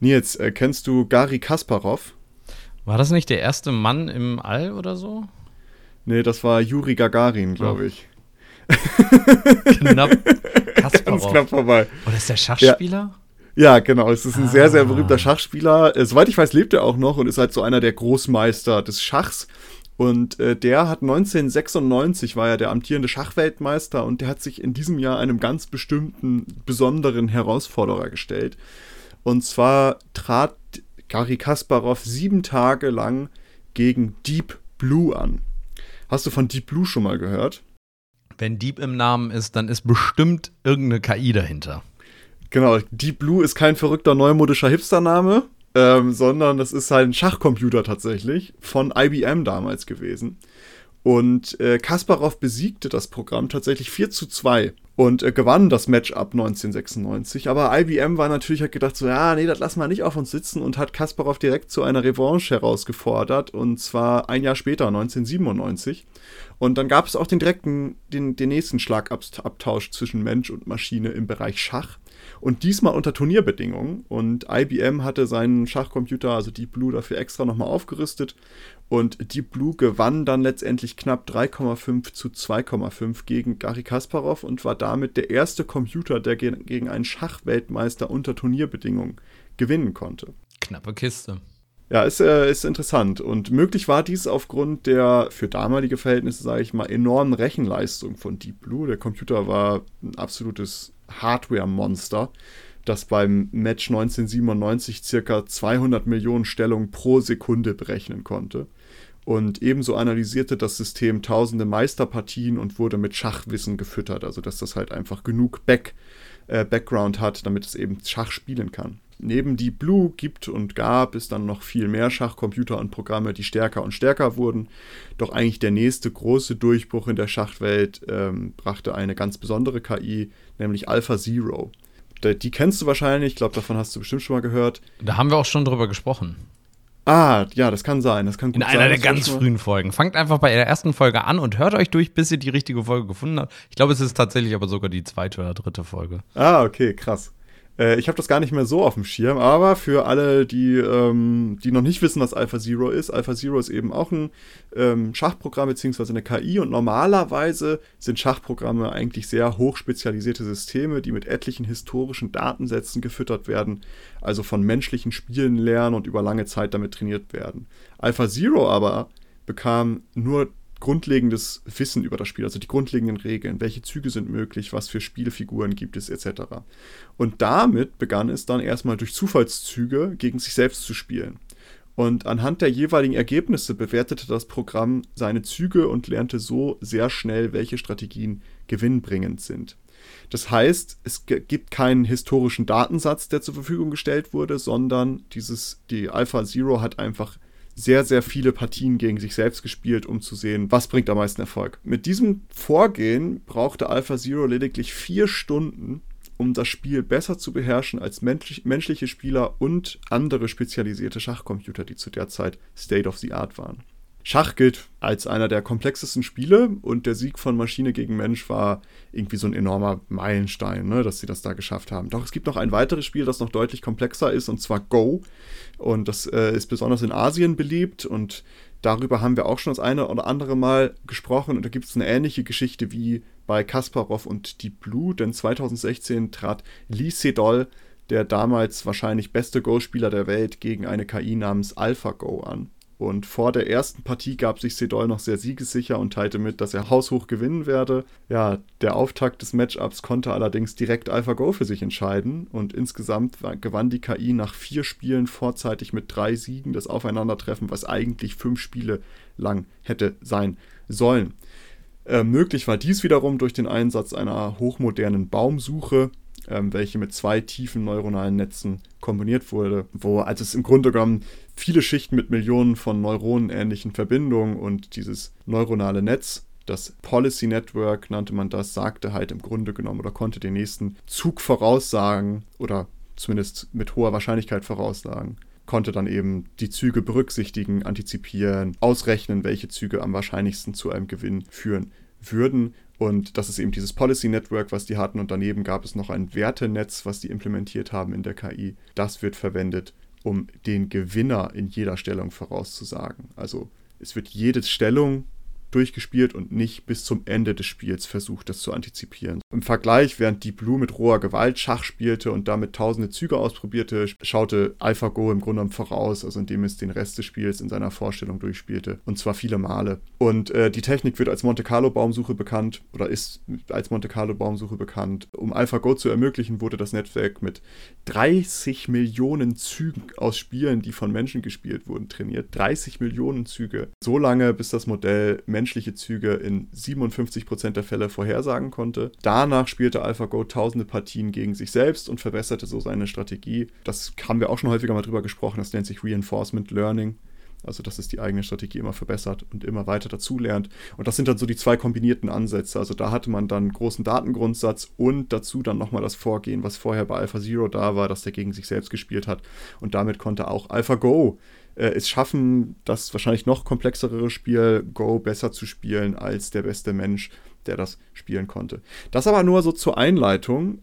Nils, kennst du Garri Kasparov? War das nicht der erste Mann im All oder so? Nee, das war Juri Gagarin, glaube ich. Knapp. Kasparov. Ganz knapp vorbei. Oder ist der Schachspieler? Ja, genau. Es ist ein sehr, sehr berühmter Schachspieler. Soweit ich weiß, lebt er auch noch und ist halt so einer der Großmeister des Schachs. Und der hat 1996, war er der amtierende Schachweltmeister, und der hat sich in diesem Jahr einem ganz bestimmten, besonderen Herausforderer gestellt. Und zwar trat Garri Kasparov 7 Tage lang gegen Deep Blue an. Hast du von Deep Blue schon mal gehört? Wenn Deep im Namen ist, dann ist bestimmt irgendeine KI dahinter. Genau, Deep Blue ist kein verrückter neumodischer Hipster-Name, sondern das ist halt ein Schachcomputer tatsächlich, von IBM damals gewesen. Und Kasparov besiegte das Programm tatsächlich 4:2 und gewann das Matchup 1996. Aber IBM war natürlich, hat gedacht so, ja, nee, das lassen wir nicht auf uns sitzen, und hat Kasparov direkt zu einer Revanche herausgefordert, und zwar ein Jahr später, 1997. Und dann gab es auch den nächsten Schlagabtausch zwischen Mensch und Maschine im Bereich Schach. Und diesmal unter Turnierbedingungen. Und IBM hatte seinen Schachcomputer, also Deep Blue, dafür extra nochmal aufgerüstet. Und Deep Blue gewann dann letztendlich knapp 3,5 zu 2,5 gegen Garri Kasparov und war damit der erste Computer, der gegen einen Schachweltmeister unter Turnierbedingungen gewinnen konnte. Knappe Kiste. Ja, ist interessant. Und möglich war dies aufgrund der für damalige Verhältnisse, sage ich mal, enormen Rechenleistung von Deep Blue. Der Computer war ein absolutes Hardware-Monster, das beim Match 1997 circa 200 Millionen Stellungen pro Sekunde berechnen konnte. Und ebenso analysierte das System tausende Meisterpartien und wurde mit Schachwissen gefüttert, also dass das halt einfach genug Background hat, damit es eben Schach spielen kann. Neben Deep Blue gab es dann noch viel mehr Schachcomputer und Programme, die stärker und stärker wurden. Doch eigentlich der nächste große Durchbruch in der Schachwelt brachte eine ganz besondere KI, nämlich AlphaZero. Die kennst du wahrscheinlich, ich glaube, davon hast du bestimmt schon mal gehört. Da haben wir auch schon drüber gesprochen. Ah, ja, das kann sein. Das kann gut in einer der ganz frühen Folgen. Fangt einfach bei der ersten Folge an und hört euch durch, bis ihr die richtige Folge gefunden habt. Ich glaube, es ist tatsächlich aber sogar die 2. oder 3. Folge. Ah, okay, krass. Ich habe das gar nicht mehr so auf dem Schirm, aber für alle, die noch nicht wissen, was AlphaZero ist eben auch ein Schachprogramm bzw. eine KI, und normalerweise sind Schachprogramme eigentlich sehr hochspezialisierte Systeme, die mit etlichen historischen Datensätzen gefüttert werden, also von menschlichen Spielen lernen und über lange Zeit damit trainiert werden. AlphaZero aber bekam nur grundlegendes Wissen über das Spiel, also die grundlegenden Regeln, welche Züge sind möglich, was für Spielfiguren gibt es etc. Und damit begann es dann erstmal durch Zufallszüge gegen sich selbst zu spielen. Und anhand der jeweiligen Ergebnisse bewertete das Programm seine Züge und lernte so sehr schnell, welche Strategien gewinnbringend sind. Das heißt, es gibt keinen historischen Datensatz, der zur Verfügung gestellt wurde, sondern die AlphaZero hat einfach sehr, sehr viele Partien gegen sich selbst gespielt, um zu sehen, was bringt am meisten Erfolg. Mit diesem Vorgehen brauchte AlphaZero lediglich 4 Stunden, um das Spiel besser zu beherrschen als menschliche Spieler und andere spezialisierte Schachcomputer, die zu der Zeit State of the Art waren. Schach gilt als einer der komplexesten Spiele, und der Sieg von Maschine gegen Mensch war irgendwie so ein enormer Meilenstein, ne, dass sie das da geschafft haben. Doch es gibt noch ein weiteres Spiel, das noch deutlich komplexer ist, und zwar Go. Und das ist besonders in Asien beliebt, und darüber haben wir auch schon das eine oder andere Mal gesprochen. Und da gibt es eine ähnliche Geschichte wie bei Kasparov und Deep Blue, denn 2016 trat Lee Sedol, der damals wahrscheinlich beste Go-Spieler der Welt, gegen eine KI namens AlphaGo an. Und vor der ersten Partie gab sich Sedol noch sehr siegessicher und teilte mit, dass er haushoch gewinnen werde. Ja, der Auftakt des Matchups konnte allerdings direkt AlphaGo für sich entscheiden, und insgesamt gewann die KI nach 4 Spielen vorzeitig mit 3 Siegen das Aufeinandertreffen, was eigentlich 5 Spiele lang hätte sein sollen. Möglich war dies wiederum durch den Einsatz einer hochmodernen Baumsuche, welche mit 2 tiefen neuronalen Netzen kombiniert wurde, also es im Grunde genommen viele Schichten mit Millionen von neuronenähnlichen Verbindungen, und dieses neuronale Netz, das Policy Network nannte man das, sagte halt im Grunde genommen oder konnte den nächsten Zug voraussagen oder zumindest mit hoher Wahrscheinlichkeit voraussagen, konnte dann eben die Züge berücksichtigen, antizipieren, ausrechnen, welche Züge am wahrscheinlichsten zu einem Gewinn führen würden. Und das ist eben dieses Policy Network, was die hatten. Und daneben gab es noch ein Wertenetz, was die implementiert haben in der KI. Das wird verwendet, um den Gewinner in jeder Stellung vorauszusagen. Also es wird jede Stellung durchgespielt und nicht bis zum Ende des Spiels versucht, das zu antizipieren. Im Vergleich, während Deep Blue mit roher Gewalt Schach spielte und damit tausende Züge ausprobierte, schaute AlphaGo im Grunde genommen voraus, also indem es den Rest des Spiels in seiner Vorstellung durchspielte. Und zwar viele Male. Und die Technik wird als Monte-Carlo-Baumsuche bekannt oder ist als Monte-Carlo-Baumsuche bekannt. Um AlphaGo zu ermöglichen, wurde das Netzwerk mit 30 Millionen Zügen aus Spielen, die von Menschen gespielt wurden, trainiert. 30 Millionen Züge. So lange, bis das Modell menschliche Züge in 57% der Fälle vorhersagen konnte. Danach spielte AlphaGo tausende Partien gegen sich selbst und verbesserte so seine Strategie. Das haben wir auch schon häufiger mal drüber gesprochen, das nennt sich Reinforcement Learning. Also, dass es die eigene Strategie immer verbessert und immer weiter dazulernt. Und das sind dann so die zwei kombinierten Ansätze. Also da hatte man dann einen großen Datengrundsatz und dazu dann nochmal das Vorgehen, was vorher bei AlphaZero da war, dass der gegen sich selbst gespielt hat. Und damit konnte auch AlphaGo es schaffen, das wahrscheinlich noch komplexere Spiel Go besser zu spielen als der beste Mensch, der das spielen konnte. Das aber nur so zur Einleitung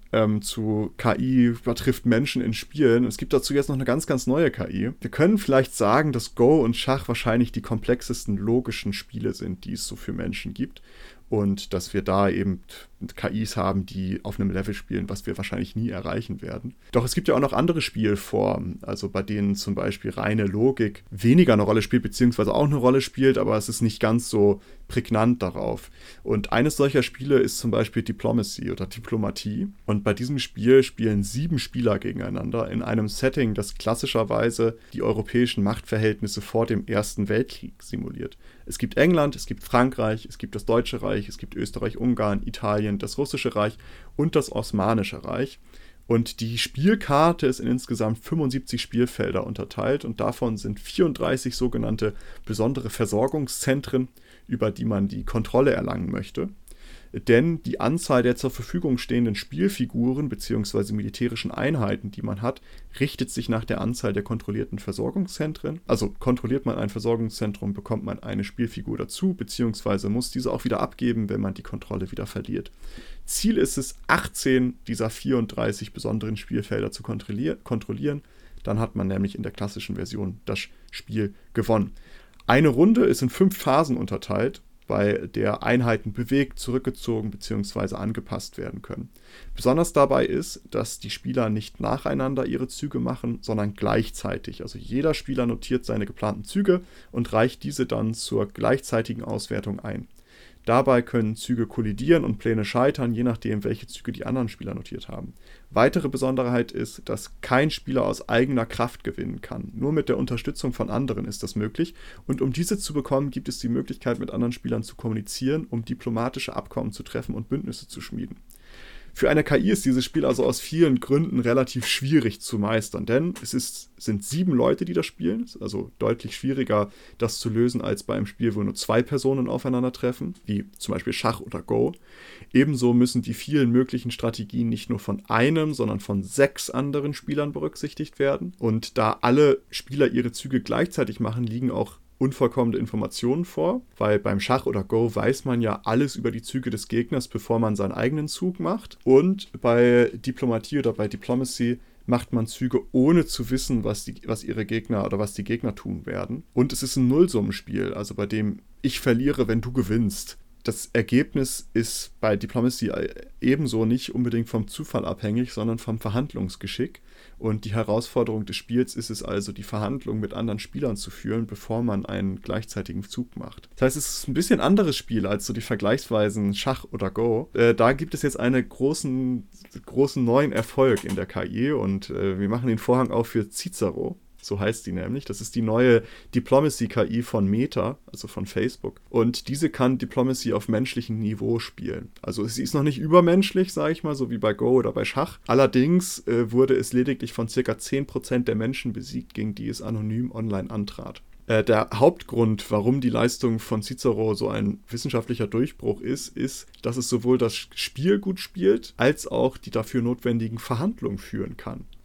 zu KI übertrifft Menschen in Spielen. Es gibt dazu jetzt noch eine ganz, ganz neue KI. Wir können vielleicht sagen, dass Go und Schach wahrscheinlich die komplexesten logischen Spiele sind, die es so für Menschen gibt. Und dass wir da eben KIs haben, die auf einem Level spielen, was wir wahrscheinlich nie erreichen werden. Doch es gibt ja auch noch andere Spielformen, also bei denen zum Beispiel reine Logik weniger eine Rolle spielt, beziehungsweise auch eine Rolle spielt, aber es ist nicht ganz so prägnant darauf. Und eines solcher Spiele ist zum Beispiel Diplomacy oder Diplomatie. Und bei diesem Spiel spielen 7 Spieler gegeneinander in einem Setting, das klassischerweise die europäischen Machtverhältnisse vor dem Ersten Weltkrieg simuliert. Es gibt England, es gibt Frankreich, es gibt das Deutsche Reich, es gibt Österreich, Ungarn, Italien, das Russische Reich und das Osmanische Reich. Und die Spielkarte ist in insgesamt 75 Spielfelder unterteilt und davon sind 34 sogenannte besondere Versorgungszentren, über die man die Kontrolle erlangen möchte. Denn die Anzahl der zur Verfügung stehenden Spielfiguren bzw. militärischen Einheiten, die man hat, richtet sich nach der Anzahl der kontrollierten Versorgungszentren. Also kontrolliert man ein Versorgungszentrum, bekommt man eine Spielfigur dazu, bzw. muss diese auch wieder abgeben, wenn man die Kontrolle wieder verliert. Ziel ist es, 18 dieser 34 besonderen Spielfelder zu kontrollieren. Dann hat man nämlich in der klassischen Version das Spiel gewonnen. Eine Runde ist in 5 Phasen unterteilt, bei der Einheiten bewegt, zurückgezogen bzw. angepasst werden können. Besonders dabei ist, dass die Spieler nicht nacheinander ihre Züge machen, sondern gleichzeitig. Also jeder Spieler notiert seine geplanten Züge und reicht diese dann zur gleichzeitigen Auswertung ein. Dabei können Züge kollidieren und Pläne scheitern, je nachdem, welche Züge die anderen Spieler notiert haben. Weitere Besonderheit ist, dass kein Spieler aus eigener Kraft gewinnen kann. Nur mit der Unterstützung von anderen ist das möglich. Und um diese zu bekommen, gibt es die Möglichkeit, mit anderen Spielern zu kommunizieren, um diplomatische Abkommen zu treffen und Bündnisse zu schmieden. Für eine KI ist dieses Spiel also aus vielen Gründen relativ schwierig zu meistern, denn sind 7 Leute, die das spielen. Es ist also deutlich schwieriger, das zu lösen, als bei einem Spiel, wo nur 2 Personen aufeinandertreffen, wie zum Beispiel Schach oder Go. Ebenso müssen die vielen möglichen Strategien nicht nur von einem, sondern von 6 anderen Spielern berücksichtigt werden. Und da alle Spieler ihre Züge gleichzeitig machen, liegen auch unvollkommene Informationen vor, weil beim Schach oder Go weiß man ja alles über die Züge des Gegners, bevor man seinen eigenen Zug macht. Und bei Diplomatie oder bei Diplomacy macht man Züge, ohne zu wissen, was ihre Gegner oder was die Gegner tun werden. Und es ist ein Nullsummenspiel, also bei dem ich verliere, wenn du gewinnst. Das Ergebnis ist bei Diplomacy ebenso nicht unbedingt vom Zufall abhängig, sondern vom Verhandlungsgeschick. Und die Herausforderung des Spiels ist es also, die Verhandlung mit anderen Spielern zu führen, bevor man einen gleichzeitigen Zug macht. Das heißt, es ist ein bisschen anderes Spiel als so die Vergleichsweisen Schach oder Go. Da gibt es jetzt einen großen neuen Erfolg in der KI und wir machen den Vorhang auf für Cicero. So heißt die nämlich. Das ist die neue Diplomacy-KI von Meta, also von Facebook. Und diese kann Diplomacy auf menschlichem Niveau spielen. Also sie ist noch nicht übermenschlich, sage ich mal, so wie bei Go oder bei Schach. Allerdings wurde es lediglich von ca. 10% der Menschen besiegt, gegen die es anonym online antrat. Der Hauptgrund, warum die Leistung von Cicero so ein wissenschaftlicher Durchbruch ist, dass es sowohl das Spiel gut spielt, als auch die dafür notwendigen Verhandlungen führen kann.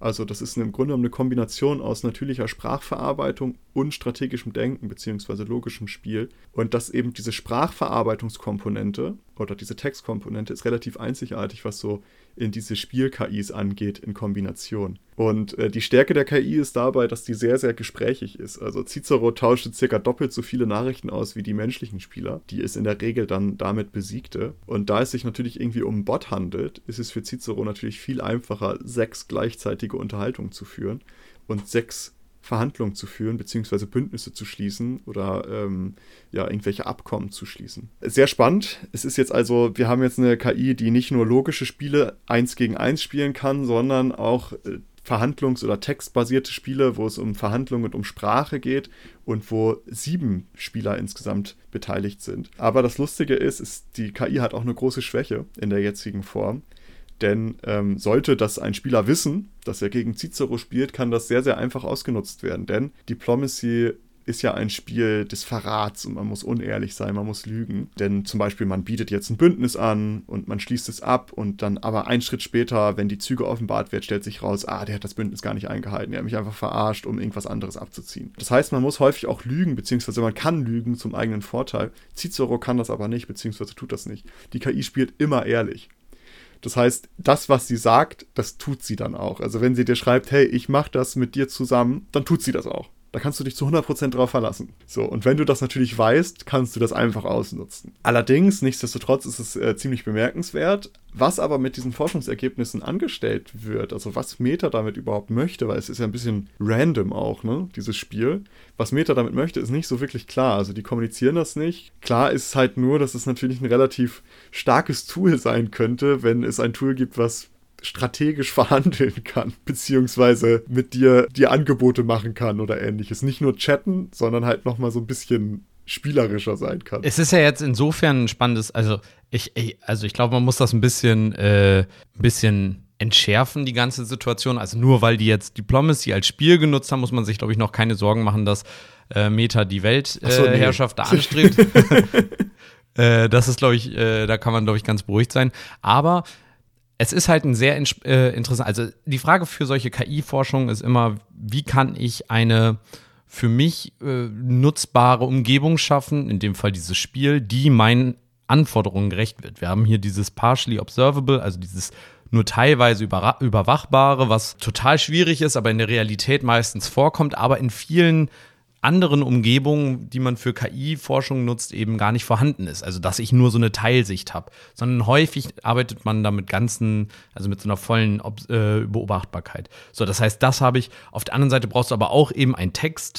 Also das ist im Grunde genommen eine Kombination aus natürlicher Sprachverarbeitung und strategischem Denken bzw. logischem Spiel. Und dass eben diese Sprachverarbeitungskomponente oder diese Textkomponente ist relativ einzigartig, was so in diese Spiel-KIs angeht in Kombination. Und die Stärke der KI ist dabei, dass die sehr, sehr gesprächig ist. Also Cicero tauschte circa doppelt so viele Nachrichten aus wie die menschlichen Spieler, die es in der Regel dann damit besiegte. Und da es sich natürlich irgendwie um einen Bot handelt, ist es für Cicero natürlich viel einfacher, 6 gleichzeitige Unterhaltungen zu führen und 6 Verhandlungen zu führen, beziehungsweise Bündnisse zu schließen oder irgendwelche Abkommen zu schließen. Sehr spannend. Es ist jetzt also, wir haben jetzt eine KI, die nicht nur logische Spiele 1 gegen 1 spielen kann, sondern auch verhandlungs- oder textbasierte Spiele, wo es um Verhandlungen und um Sprache geht und wo 7 Spieler insgesamt beteiligt sind. Aber das Lustige ist, die KI hat auch eine große Schwäche in der jetzigen Form. Denn sollte das ein Spieler wissen, dass er gegen Cicero spielt, kann das sehr, sehr einfach ausgenutzt werden. Denn Diplomacy ist ja ein Spiel des Verrats und man muss unehrlich sein, man muss lügen. Denn zum Beispiel, man bietet jetzt ein Bündnis an und man schließt es ab und dann aber einen Schritt später, wenn die Züge offenbart werden, stellt sich raus, der hat das Bündnis gar nicht eingehalten, er hat mich einfach verarscht, um irgendwas anderes abzuziehen. Das heißt, man muss häufig auch lügen, beziehungsweise man kann lügen zum eigenen Vorteil. Cicero kann das aber nicht, beziehungsweise tut das nicht. Die KI spielt immer ehrlich. Das heißt, das, was sie sagt, das tut sie dann auch. Also wenn sie dir schreibt, hey, ich mache das mit dir zusammen, dann tut sie das auch. Da kannst du dich zu 100% drauf verlassen. So, und wenn du das natürlich weißt, kannst du das einfach ausnutzen. Allerdings, nichtsdestotrotz ist es ziemlich bemerkenswert, was aber mit diesen Forschungsergebnissen angestellt wird, also was Meta damit überhaupt möchte, weil es ist ja ein bisschen random auch, ne, dieses Spiel. Was Meta damit möchte, ist nicht so wirklich klar. Also die kommunizieren das nicht. Klar ist es halt nur, dass es natürlich ein relativ starkes Tool sein könnte, wenn es ein Tool gibt, was strategisch verhandeln kann, beziehungsweise mit dir Angebote machen kann oder ähnliches. Nicht nur chatten, sondern halt nochmal so ein bisschen spielerischer sein kann. Es ist ja jetzt insofern ein spannendes, also ich glaube, man muss das ein bisschen entschärfen, die ganze Situation. Also nur weil die jetzt Diplomacy als Spiel genutzt haben, muss man sich, glaube ich, noch keine Sorgen machen, dass Meta die Weltherrschaft da anstrebt. Das ist, glaube ich, da kann man, glaube ich, ganz beruhigt sein. Aber es ist halt ein sehr interessant, also die Frage für solche KI-Forschung ist immer, wie kann ich eine für mich nutzbare Umgebung schaffen, in dem Fall dieses Spiel, die meinen Anforderungen gerecht wird. Wir haben hier dieses partially observable, also dieses nur teilweise überwachbare, was total schwierig ist, aber in der Realität meistens vorkommt, aber in vielen anderen Umgebungen, die man für KI-Forschung nutzt, eben gar nicht vorhanden ist. Also, dass ich nur so eine Teilsicht habe. Sondern häufig arbeitet man da mit also mit so einer vollen Beobachtbarkeit. So, das heißt, das habe ich. Auf der anderen Seite brauchst du aber auch eben ein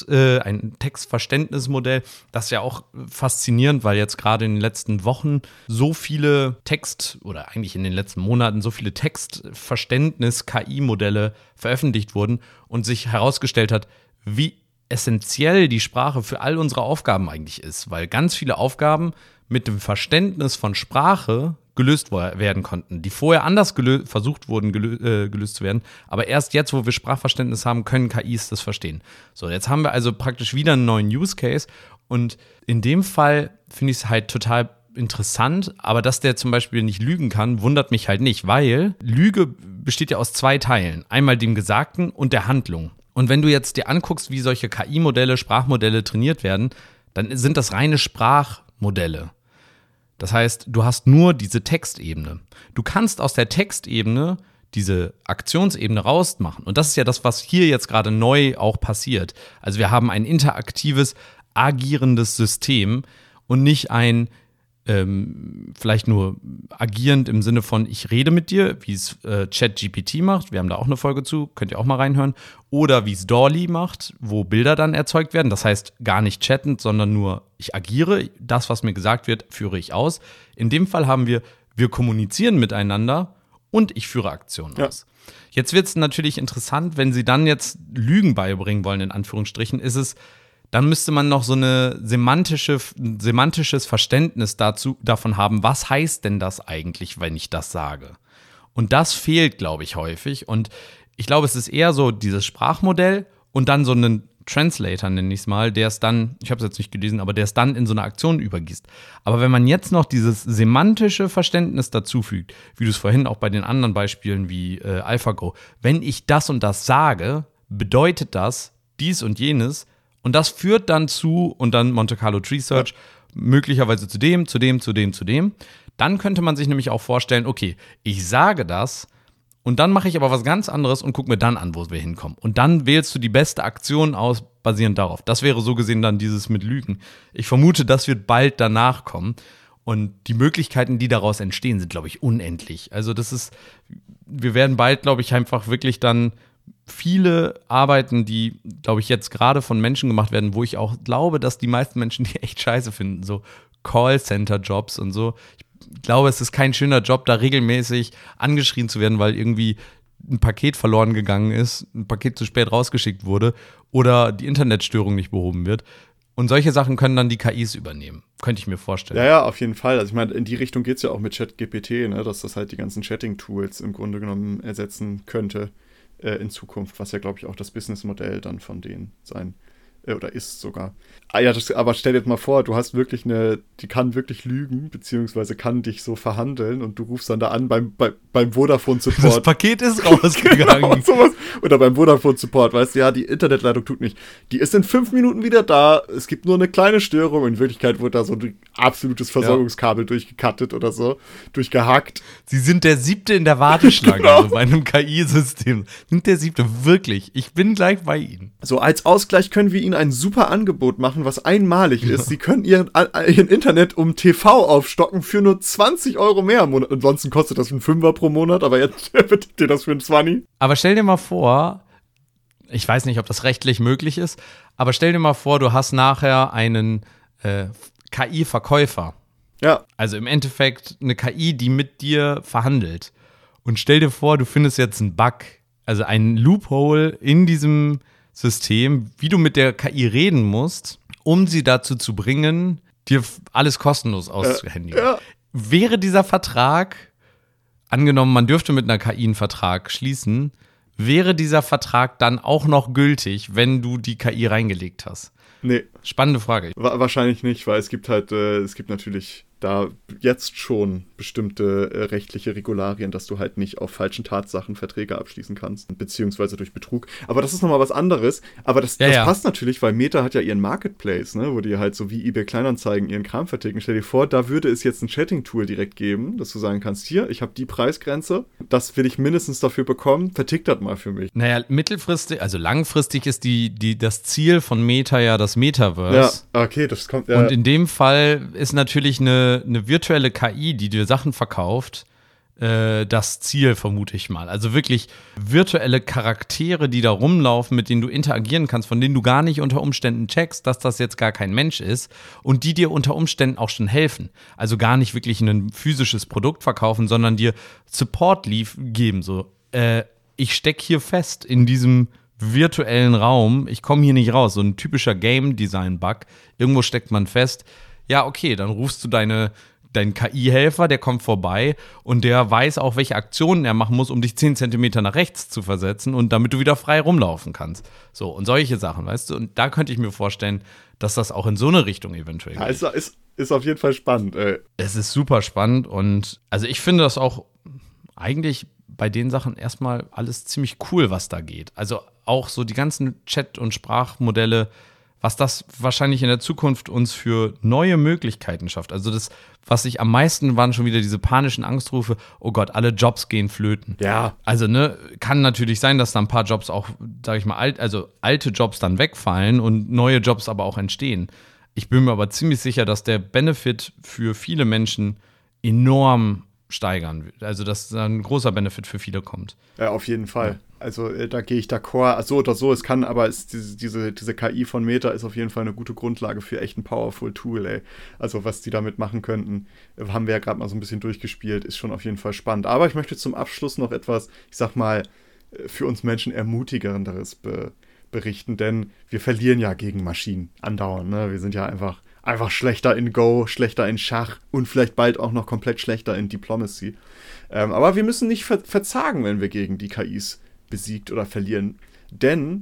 Textverständnismodell. Das ist ja auch faszinierend, weil jetzt gerade in den letzten Wochen so viele oder eigentlich in den letzten Monaten so viele Textverständnis-KI-Modelle veröffentlicht wurden und sich herausgestellt hat, wie essentiell die Sprache für all unsere Aufgaben eigentlich ist, weil ganz viele Aufgaben mit dem Verständnis von Sprache gelöst werden konnten, die vorher anders versucht wurden, gelöst zu werden, aber erst jetzt, wo wir Sprachverständnis haben, können KIs das verstehen. So, jetzt haben wir also praktisch wieder einen neuen Use Case und in dem Fall finde ich es halt total interessant, aber dass der zum Beispiel nicht lügen kann, wundert mich halt nicht, weil Lüge besteht ja aus 2 Teilen, einmal dem Gesagten und der Handlung. Und wenn du jetzt dir anguckst, wie solche KI-Modelle, Sprachmodelle trainiert werden, dann sind das reine Sprachmodelle. Das heißt, du hast nur diese Textebene. Du kannst aus der Textebene diese Aktionsebene rausmachen. Und das ist ja das, was hier jetzt gerade neu auch passiert. Also wir haben ein interaktives, agierendes System und nicht ein vielleicht nur agierend im Sinne von, ich rede mit dir, wie es ChatGPT macht, wir haben da auch eine Folge zu, könnt ihr auch mal reinhören, oder wie es DALL-E macht, wo Bilder dann erzeugt werden, das heißt gar nicht chattend, sondern nur, ich agiere, das, was mir gesagt wird, führe ich aus. In dem Fall haben wir kommunizieren miteinander und ich führe Aktionen aus. Jetzt wird es natürlich interessant, wenn sie dann jetzt Lügen beibringen wollen, in Anführungsstrichen, dann müsste man noch so ein semantisches Verständnis davon haben, was heißt denn das eigentlich, wenn ich das sage? Und das fehlt, glaube ich, häufig. Und ich glaube, es ist eher so dieses Sprachmodell und dann so ein Translator, nenne ich es mal, der es dann, ich habe es jetzt nicht gelesen, aber der es dann in so eine Aktion übergießt. Aber wenn man jetzt noch dieses semantische Verständnis dazufügt, wie du es vorhin auch bei den anderen Beispielen wie AlphaGo, wenn ich das und das sage, bedeutet das dies und jenes und das führt dann zu, und dann Monte Carlo Tree Search, möglicherweise zu dem, dann könnte man sich nämlich auch vorstellen, okay, ich sage das und dann mache ich aber was ganz anderes und gucke mir dann an, wo wir hinkommen. Und dann wählst du die beste Aktion aus, basierend darauf. Das wäre so gesehen dann dieses mit Lügen. Ich vermute, das wird bald danach kommen. Und die Möglichkeiten, die daraus entstehen, sind, glaube ich, unendlich. Also wir werden bald, glaube ich, einfach wirklich dann viele Arbeiten, die, glaube ich, jetzt gerade von Menschen gemacht werden, wo ich auch glaube, dass die meisten Menschen die echt scheiße finden, so Callcenter-Jobs und so. Ich glaube, es ist kein schöner Job, da regelmäßig angeschrien zu werden, weil irgendwie ein Paket verloren gegangen ist, ein Paket zu spät rausgeschickt wurde oder die Internetstörung nicht behoben wird. Und solche Sachen können dann die KIs übernehmen. Könnte ich mir vorstellen. Ja, auf jeden Fall. Also ich meine, in die Richtung geht es ja auch mit ChatGPT, ne? Dass das halt die ganzen Chatting-Tools im Grunde genommen ersetzen könnte in Zukunft, was ja, glaube ich, auch das Businessmodell dann von denen sein oder ist sogar. Aber stell dir mal vor, du hast wirklich die kann wirklich lügen, beziehungsweise kann dich so verhandeln und du rufst dann da an beim Vodafone-Support. Das Paket ist rausgegangen. Genau, sowas. Oder beim Vodafone-Support, weißt du, ja, die Internetleitung tut nicht. Die ist in 5 Minuten wieder da, es gibt nur eine kleine Störung. In Wirklichkeit wurde da so ein absolutes Versorgungskabel durchgekattet oder so, durchgehackt. Sie sind der 7. in der Warteschlange, Genau. also bei einem KI-System. Sind der 7. wirklich. Ich bin gleich bei Ihnen. So, als Ausgleich können wir Ihnen ein super Angebot machen, was einmalig ist. Sie können Ihren Internet um TV aufstocken für nur 20 € mehr im Monat. Ansonsten kostet das ein 5er pro Monat, aber jetzt wird dir das für ein 20. Aber stell dir mal vor, ich weiß nicht, ob das rechtlich möglich ist, aber stell dir mal vor, du hast nachher einen KI-Verkäufer. Ja. Also im Endeffekt eine KI, die mit dir verhandelt. Und stell dir vor, du findest jetzt einen Bug, also einen Loophole in diesem System, wie du mit der KI reden musst, um sie dazu zu bringen, dir alles kostenlos auszuhändigen. Ja. Wäre dieser Vertrag, angenommen, man dürfte mit einer KI einen Vertrag schließen, wäre dieser Vertrag dann auch noch gültig, wenn du die KI reingelegt hast? Nee. Spannende Frage. Wahrscheinlich nicht, weil es gibt natürlich da jetzt schon bestimmte rechtliche Regularien, dass du halt nicht auf falschen Tatsachen Verträge abschließen kannst, beziehungsweise durch Betrug. Aber das ist nochmal was anderes. Aber das passt natürlich, weil Meta hat ja ihren Marketplace, ne, wo die halt so wie eBay Kleinanzeigen ihren Kram verticken. Stell dir vor, da würde es jetzt ein Chatting-Tool direkt geben, dass du sagen kannst, hier, ich habe die Preisgrenze, das will ich mindestens dafür bekommen, vertick das mal für mich. Naja, mittelfristig, also langfristig ist das Ziel von Meta ja das Metaverse. Ja, okay, das kommt ja. Und in dem Fall ist natürlich eine virtuelle KI, die dir Sachen verkauft, das Ziel, vermute ich mal. Also wirklich virtuelle Charaktere, die da rumlaufen, mit denen du interagieren kannst, von denen du gar nicht unter Umständen checkst, dass das jetzt gar kein Mensch ist und die dir unter Umständen auch schon helfen. Also gar nicht wirklich ein physisches Produkt verkaufen, sondern dir Support geben. So, ich stecke hier fest in diesem virtuellen Raum, ich komme hier nicht raus. So ein typischer Game-Design-Bug. Irgendwo steckt man fest. Ja, okay, dann rufst du deinen KI-Helfer, der kommt vorbei und der weiß auch, welche Aktionen er machen muss, um dich 10 Zentimeter nach rechts zu versetzen und damit du wieder frei rumlaufen kannst. So, und solche Sachen, weißt du? Und da könnte ich mir vorstellen, dass das auch in so eine Richtung eventuell geht. Ja, ist auf jeden Fall spannend, ey. Es ist super spannend und also ich finde das auch eigentlich bei den Sachen erstmal alles ziemlich cool, was da geht. Also auch so die ganzen Chat- und Sprachmodelle, was das wahrscheinlich in der Zukunft uns für neue Möglichkeiten schafft. Also das, was ich am meisten waren schon wieder diese panischen Angstrufe, oh Gott, alle Jobs gehen flöten. Ja. Also kann natürlich sein, dass da ein paar Jobs auch, sag ich mal, alte Jobs dann wegfallen und neue Jobs aber auch entstehen. Ich bin mir aber ziemlich sicher, dass der Benefit für viele Menschen enorm steigern wird. Also dass da ein großer Benefit für viele kommt. Ja, auf jeden Fall. Ja. Also da gehe ich d'accord. So oder so, es kann, aber diese KI von Meta ist auf jeden Fall eine gute Grundlage für echt ein powerful Tool, ey. Also was die damit machen könnten, haben wir ja gerade mal so ein bisschen durchgespielt, ist schon auf jeden Fall spannend. Aber ich möchte zum Abschluss noch etwas, ich sag mal, für uns Menschen Ermutigenderes berichten, denn wir verlieren ja gegen Maschinen andauernd, ne? Wir sind ja einfach schlechter in Go, schlechter in Schach und vielleicht bald auch noch komplett schlechter in Diplomacy. Aber wir müssen nicht verzagen, wenn wir gegen die KIs besiegt oder verlieren. Denn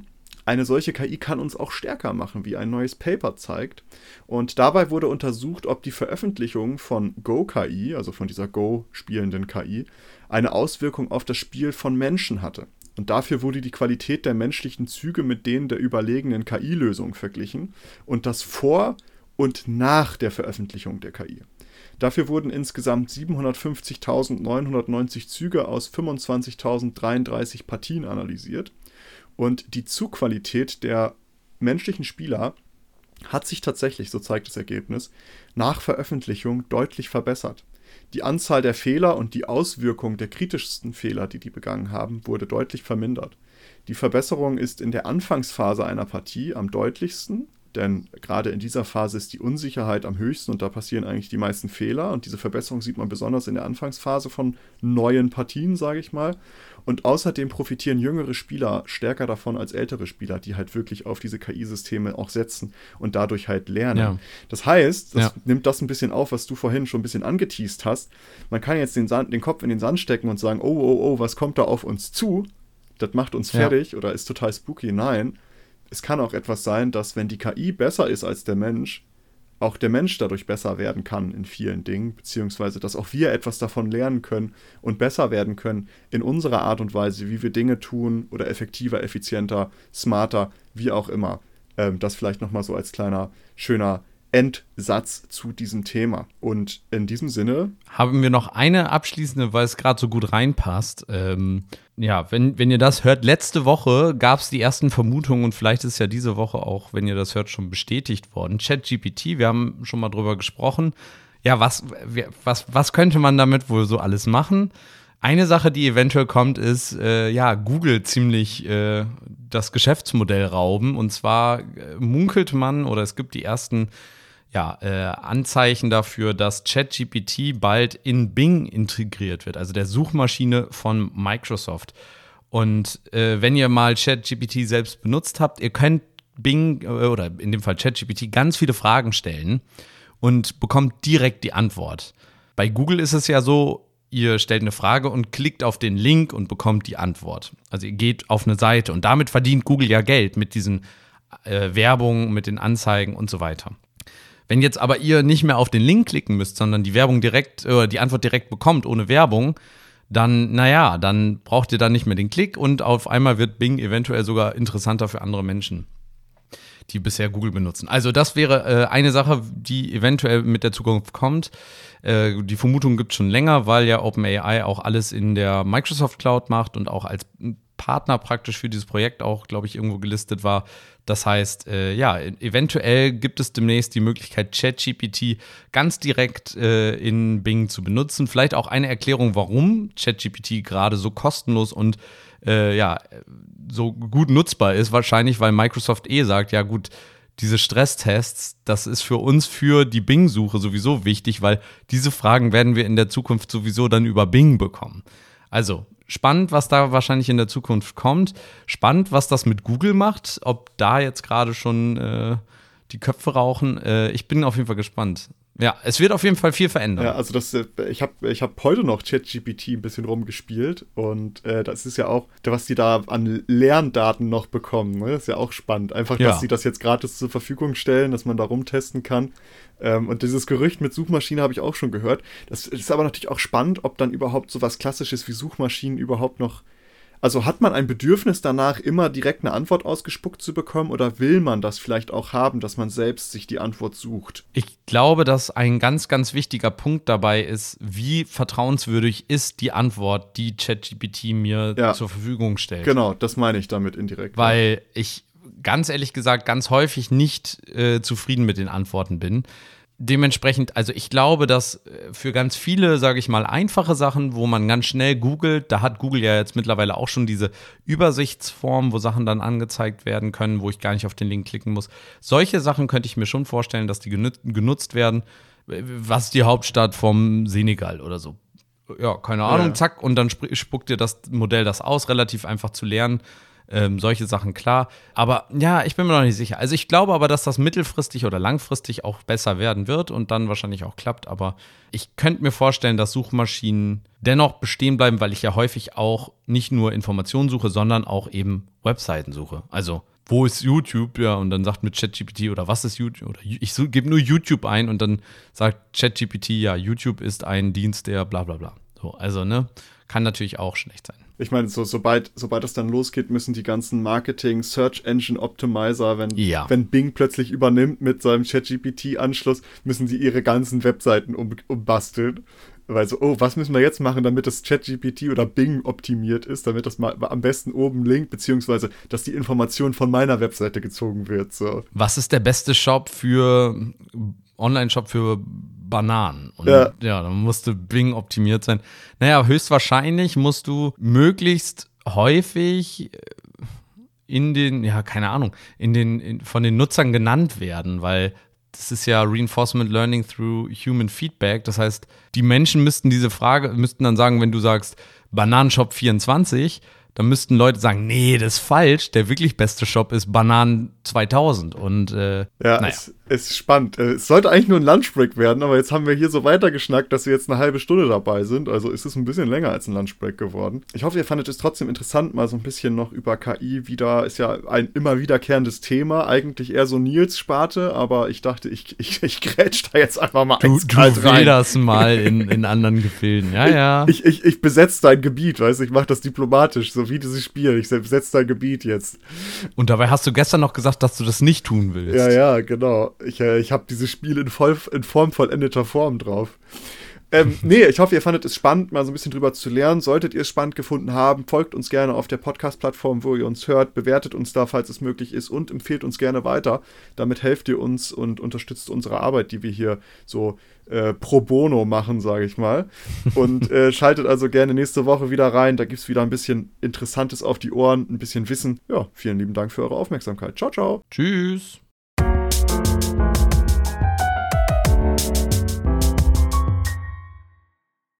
eine solche KI kann uns auch stärker machen, wie ein neues Paper zeigt. Und dabei wurde untersucht, ob die Veröffentlichung von Go-KI, also von dieser Go-spielenden KI, eine Auswirkung auf das Spiel von Menschen hatte. Und dafür wurde die Qualität der menschlichen Züge mit denen der überlegenen KI-Lösung verglichen und das vor und nach der Veröffentlichung der KI. Dafür wurden insgesamt 750.990 Züge aus 25.033 Partien analysiert. Und die Zugqualität der menschlichen Spieler hat sich tatsächlich, so zeigt das Ergebnis, nach Veröffentlichung deutlich verbessert. Die Anzahl der Fehler und die Auswirkung der kritischsten Fehler, die begangen haben, wurde deutlich vermindert. Die Verbesserung ist in der Anfangsphase einer Partie am deutlichsten, denn gerade in dieser Phase ist die Unsicherheit am höchsten und da passieren eigentlich die meisten Fehler. Und diese Verbesserung sieht man besonders in der Anfangsphase von neuen Partien, sage ich mal. Und außerdem profitieren jüngere Spieler stärker davon als ältere Spieler, die halt wirklich auf diese KI-Systeme auch setzen und dadurch halt lernen. Ja. Das heißt, das nimmt das ein bisschen auf, was du vorhin schon ein bisschen angeteast hast. Man kann jetzt den Kopf in den Sand stecken und sagen, oh, was kommt da auf uns zu? Das macht uns fertig oder ist total spooky. Nein. Es kann auch etwas sein, dass wenn die KI besser ist als der Mensch, auch der Mensch dadurch besser werden kann in vielen Dingen, beziehungsweise dass auch wir etwas davon lernen können und besser werden können in unserer Art und Weise, wie wir Dinge tun oder effektiver, effizienter, smarter, wie auch immer. Das vielleicht nochmal so als kleiner, schöner Endsatz zu diesem Thema. Und in diesem Sinne haben wir noch eine abschließende, weil es gerade so gut reinpasst. Wenn ihr das hört, letzte Woche gab es die ersten Vermutungen und vielleicht ist ja diese Woche auch, wenn ihr das hört, schon bestätigt worden. ChatGPT, wir haben schon mal drüber gesprochen. Ja, was könnte man damit wohl so alles machen? Eine Sache, die eventuell kommt, ist, Google ziemlich das Geschäftsmodell rauben. Und zwar munkelt man, oder es gibt die ersten Anzeichen dafür, dass ChatGPT bald in Bing integriert wird, also der Suchmaschine von Microsoft. Und wenn ihr mal ChatGPT selbst benutzt habt, ihr könnt Bing oder in dem Fall ChatGPT ganz viele Fragen stellen und bekommt direkt die Antwort. Bei Google ist es ja so, ihr stellt eine Frage und klickt auf den Link und bekommt die Antwort. Also ihr geht auf eine Seite und damit verdient Google ja Geld mit diesen Werbungen, mit den Anzeigen und so weiter. Wenn jetzt aber ihr nicht mehr auf den Link klicken müsst, sondern die Werbung die Antwort direkt bekommt, ohne Werbung, dann braucht ihr dann nicht mehr den Klick und auf einmal wird Bing eventuell sogar interessanter für andere Menschen, die bisher Google benutzen. Also das wäre eine Sache, die eventuell mit der Zukunft kommt. Die Vermutung gibt es schon länger, weil ja OpenAI auch alles in der Microsoft Cloud macht und auch als Partner praktisch für dieses Projekt auch, glaube ich, irgendwo gelistet war. Das heißt, eventuell gibt es demnächst die Möglichkeit, ChatGPT ganz direkt in Bing zu benutzen. Vielleicht auch eine Erklärung, warum ChatGPT gerade so kostenlos und so gut nutzbar ist. Wahrscheinlich, weil Microsoft sagt, ja gut, diese Stresstests, das ist für uns für die Bing-Suche sowieso wichtig, weil diese Fragen werden wir in der Zukunft sowieso dann über Bing bekommen. Also spannend, was da wahrscheinlich in der Zukunft kommt. Spannend, was das mit Google macht, ob da jetzt gerade schon die Köpfe rauchen. Ich bin auf jeden Fall gespannt. Ja, es wird auf jeden Fall viel verändern. Ja, also ich hab heute noch ChatGPT ein bisschen rumgespielt und das ist ja auch, was die da an Lerndaten noch bekommen, ne? Das ist ja auch spannend. Einfach, dass sie das jetzt gratis zur Verfügung stellen, dass man da rumtesten kann. Und dieses Gerücht mit Suchmaschine habe ich auch schon gehört. Das ist aber natürlich auch spannend, ob dann überhaupt so was Klassisches wie Suchmaschinen überhaupt noch. Also hat man ein Bedürfnis danach, immer direkt eine Antwort ausgespuckt zu bekommen oder will man das vielleicht auch haben, dass man selbst sich die Antwort sucht? Ich glaube, dass ein ganz, ganz wichtiger Punkt dabei ist, wie vertrauenswürdig ist die Antwort, die ChatGPT mir zur Verfügung stellt. Genau, das meine ich damit indirekt. Weil ich ganz ehrlich gesagt ganz häufig nicht zufrieden mit den Antworten bin. Dementsprechend, also ich glaube, dass für ganz viele, sage ich mal, einfache Sachen, wo man ganz schnell googelt, da hat Google ja jetzt mittlerweile auch schon diese Übersichtsform, wo Sachen dann angezeigt werden können, wo ich gar nicht auf den Link klicken muss. Solche Sachen könnte ich mir schon vorstellen, dass die genutzt werden. Was ist die Hauptstadt vom Senegal oder so? Ja, keine Ahnung, zack, und dann spuckt dir das Modell das aus, relativ einfach zu lernen. Solche Sachen, klar. Aber ja, ich bin mir noch nicht sicher. Also ich glaube aber, dass das mittelfristig oder langfristig auch besser werden wird und dann wahrscheinlich auch klappt. Aber ich könnte mir vorstellen, dass Suchmaschinen dennoch bestehen bleiben, weil ich ja häufig auch nicht nur Informationen suche, sondern auch eben Webseiten suche. Also wo ist YouTube? Ja, und dann sagt mit ChatGPT oder was ist YouTube? Oder ich gebe nur YouTube ein und dann sagt ChatGPT, ja, YouTube ist ein Dienst, der bla bla bla. So, also, ne, kann natürlich auch schlecht sein. Ich meine, sobald es dann losgeht, müssen die ganzen Marketing, Search Engine Optimizer, wenn Bing plötzlich übernimmt mit seinem ChatGPT-Anschluss, müssen sie ihre ganzen Webseiten umbasteln. Weil so, was müssen wir jetzt machen, damit das ChatGPT oder Bing optimiert ist, damit das mal am besten oben linkt, beziehungsweise, dass die Information von meiner Webseite gezogen wird. So. Was ist der beste Online-Shop für Bananen? Und dann musste Bing optimiert sein. Naja, höchstwahrscheinlich musst du möglichst häufig von den Nutzern genannt werden, weil das ist ja Reinforcement Learning through Human Feedback. Das heißt, die Menschen müssten dann sagen, wenn du sagst Bananenshop 24, dann müssten Leute sagen, nee, das ist falsch. Der wirklich beste Shop ist Bananen 2000. Und es ist spannend. Es sollte eigentlich nur ein Lunchbreak werden, aber jetzt haben wir hier so weitergeschnackt, dass wir jetzt eine halbe Stunde dabei sind. Also ist es ein bisschen länger als ein Lunchbreak geworden. Ich hoffe, ihr fandet es trotzdem interessant, mal so ein bisschen noch über KI wieder. Ist ja ein immer wiederkehrendes Thema. Eigentlich eher so Nils-Sparte, aber ich dachte, ich grätsch da jetzt einfach mal eiskalt rein. Du das mal in anderen Gefilden. Ja. Ich besetze dein Gebiet, weißt du? Ich mache das diplomatisch, so wie dieses Spiel. Ich besetze dein Gebiet jetzt. Und dabei hast du gestern noch gesagt, dass du das nicht tun willst. Ja, genau. Ich habe dieses Spiel in vollendeter Form drauf. Ich hoffe, ihr fandet es spannend, mal so ein bisschen drüber zu lernen. Solltet ihr es spannend gefunden haben, folgt uns gerne auf der Podcast-Plattform, wo ihr uns hört, bewertet uns da, falls es möglich ist und empfehlt uns gerne weiter. Damit helft ihr uns und unterstützt unsere Arbeit, die wir hier so pro bono machen, sage ich mal. Und schaltet also gerne nächste Woche wieder rein. Da gibt es wieder ein bisschen Interessantes auf die Ohren, ein bisschen Wissen. Ja, vielen lieben Dank für eure Aufmerksamkeit. Ciao, ciao. Tschüss.